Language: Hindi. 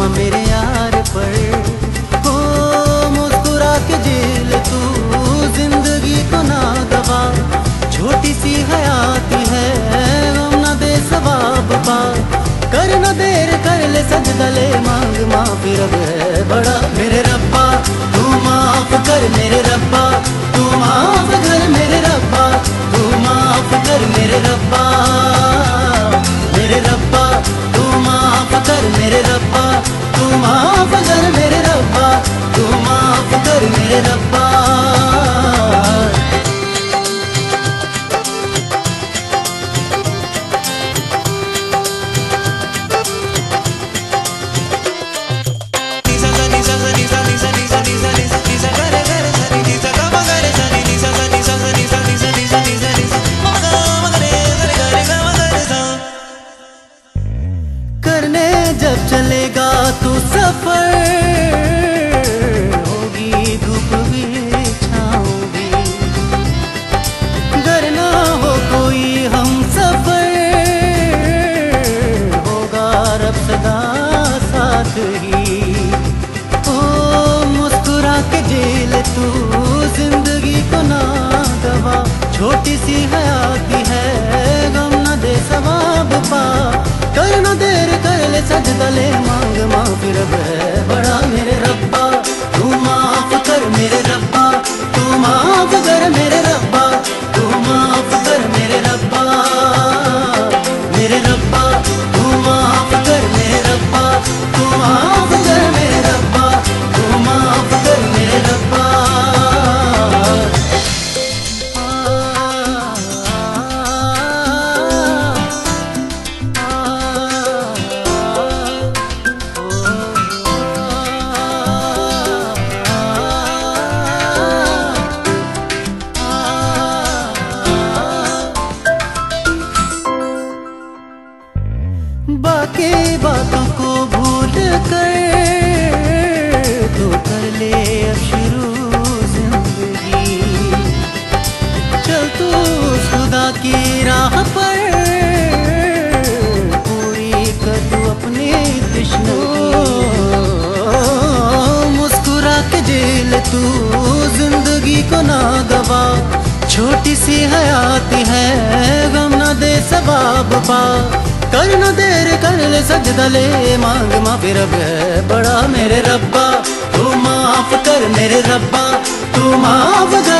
माँ मेरे यार पर। हो मुस्कुरा के जेल तू जिंदगी को ना दबा, छोटी सी हयाती है गम न दे सवाब पा। कर न देर कर ले सजदा ले मांग माफी, रब है बड़ा मेरे रब्बा तू माफ कर मेरे रब्बा, तू माफ कर मेरे रब्बा, तू माफ कर मेरे रब्बा, मेरे रब्बा तू माफ कर मेरे रब्बा, तू माफ कर मेरे रब्बा, तू माफ कर मेरे रब्बा। करने जब चलेगा तू सफर, होगी धूप भी छाँव भी, घर ना हो कोई हम सफर, होगा रब सदा साथ ही। ओ मुस्कुरा के जेल तू जिंदगी को ना दबा, छोटी सी हयाती है गम न दे सवाब पा। कर न देर कर ले सजदा ले मांग माफी, रब है बड़ा मेरे रब्बा तू माफ कर मेरे रब्बा, तू माफ कर मेरे रब्बा, तू माफ कर मेरे रब्बा, मेरे रब्बा तू माफ कर मेरे रब्बा, तू माफ कर मेरे रब्बा, तू माफ कर मेरे रब्बा। बाकी बातों को भूल कर तो कर ले अब शुरू जिंदगी, चल तू खुदा की राह पर, पूरी कर तू अपनी तशन्नुई। मुस्कुरा के जेल तू जिंदगी को ना दबा, छोटी सी हयाती है गम न दे सवाब पा। कर न देर कर ले सजदा ले मांग माफी, रब है बड़ा मेरे रब्बा तू माफ कर मेरे रब्बा, तू माफ कर